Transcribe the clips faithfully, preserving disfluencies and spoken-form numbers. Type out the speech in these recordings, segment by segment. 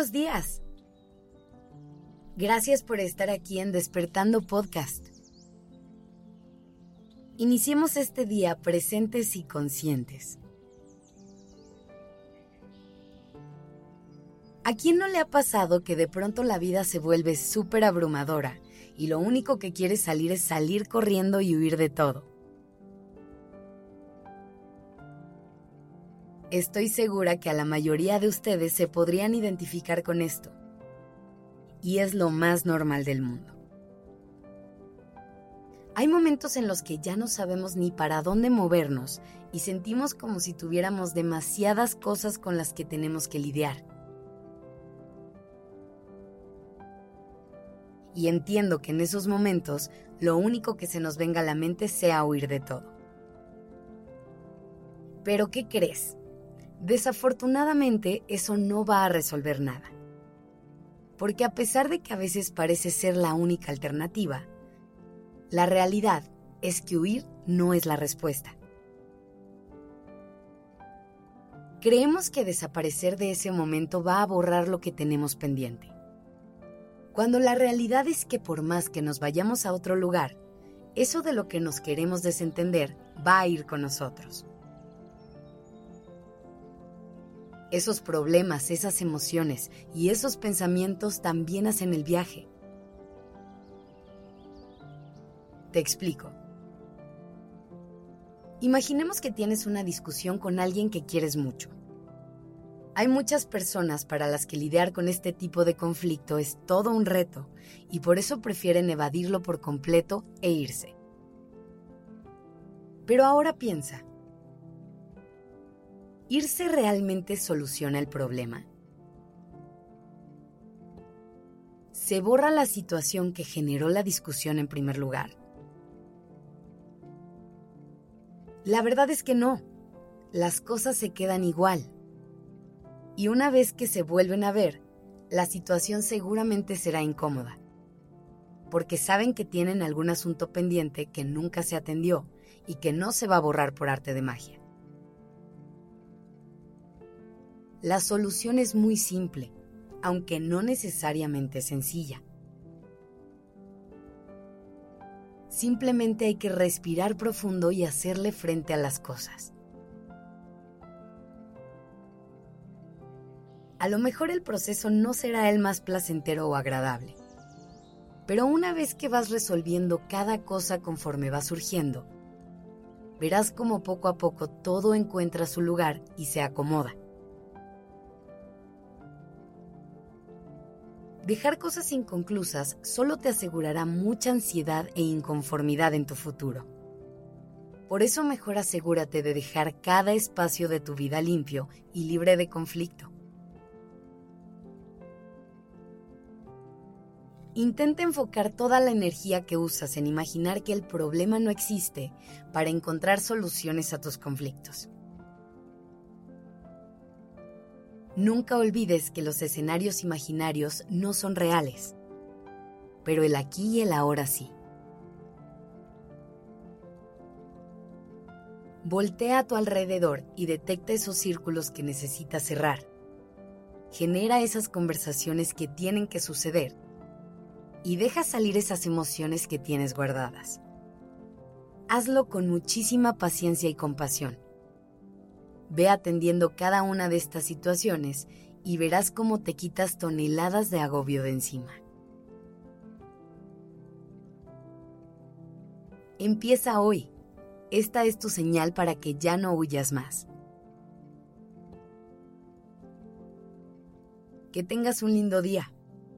buenos días. Gracias por estar aquí en Despertando Podcast. Iniciemos este día presentes y conscientes. ¿A quién no le ha pasado que de pronto la vida se vuelve súper abrumadora y lo único que quiere salir es salir corriendo y huir de todo? Estoy segura que a la mayoría de ustedes se podrían identificar con esto. Y es lo más normal del mundo. Hay momentos en los que ya no sabemos ni para dónde movernos y sentimos como si tuviéramos demasiadas cosas con las que tenemos que lidiar. Y entiendo que en esos momentos lo único que se nos venga a la mente sea huir de todo. Pero ¿qué crees? Desafortunadamente, eso no va a resolver nada. Porque a pesar de que a veces parece ser la única alternativa, la realidad es que huir no es la respuesta. Creemos que desaparecer de ese momento va a borrar lo que tenemos pendiente. Cuando la realidad es que por más que nos vayamos a otro lugar, eso de lo que nos queremos desentender va a ir con nosotros. Esos problemas, esas emociones y esos pensamientos también hacen el viaje. Te explico. Imaginemos que tienes una discusión con alguien que quieres mucho. Hay muchas personas para las que lidiar con este tipo de conflicto es todo un reto y por eso prefieren evadirlo por completo e irse. Pero ahora piensa. ¿Irse realmente soluciona el problema? ¿Se borra la situación que generó la discusión en primer lugar? La verdad es que no. Las cosas se quedan igual. Y una vez que se vuelven a ver, la situación seguramente será incómoda. Porque saben que tienen algún asunto pendiente que nunca se atendió y que no se va a borrar por arte de magia. La solución es muy simple, aunque no necesariamente sencilla. Simplemente hay que respirar profundo y hacerle frente a las cosas. A lo mejor el proceso no será el más placentero o agradable, pero una vez que vas resolviendo cada cosa conforme va surgiendo, verás cómo poco a poco todo encuentra su lugar y se acomoda. Dejar cosas inconclusas solo te asegurará mucha ansiedad e inconformidad en tu futuro. Por eso mejor asegúrate de dejar cada espacio de tu vida limpio y libre de conflicto. Intenta enfocar toda la energía que usas en imaginar que el problema no existe para encontrar soluciones a tus conflictos. Nunca olvides que los escenarios imaginarios no son reales, pero el aquí y el ahora sí. Voltea a tu alrededor y detecta esos círculos que necesitas cerrar. Genera esas conversaciones que tienen que suceder y deja salir esas emociones que tienes guardadas. Hazlo con muchísima paciencia y compasión. Ve atendiendo cada una de estas situaciones y verás cómo te quitas toneladas de agobio de encima. Empieza hoy. Esta es tu señal para que ya no huyas más. Que tengas un lindo día.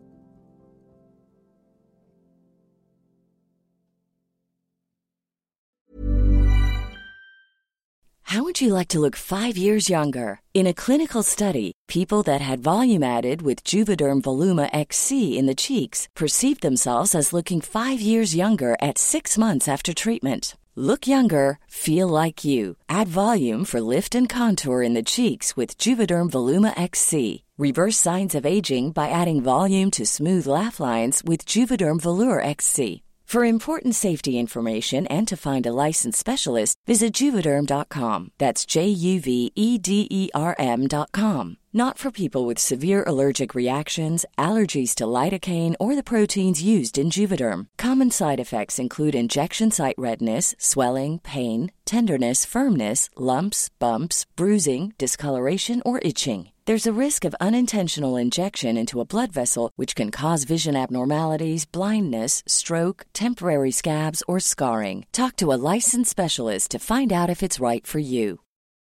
How would you like to look five years younger? In a clinical study, people that had volume added with Juvederm Voluma X C in the cheeks perceived themselves as looking five years younger at six months after treatment. Look younger, feel like you. Add volume for lift and contour in the cheeks with Juvederm Voluma X C. Reverse signs of aging by adding volume to smooth laugh lines with Juvederm Volure X C. For important safety information and to find a licensed specialist, visit Juvederm dot com. That's J U V E D E R M dot com. Not for people with severe allergic reactions, allergies to lidocaine, or the proteins used in Juvederm. Common side effects include injection site redness, swelling, pain, tenderness, firmness, lumps, bumps, bruising, discoloration, or itching. There's a risk of unintentional injection into a blood vessel, which can cause vision abnormalities, blindness, stroke, temporary scabs, or scarring. Talk to a licensed specialist to find out if it's right for you.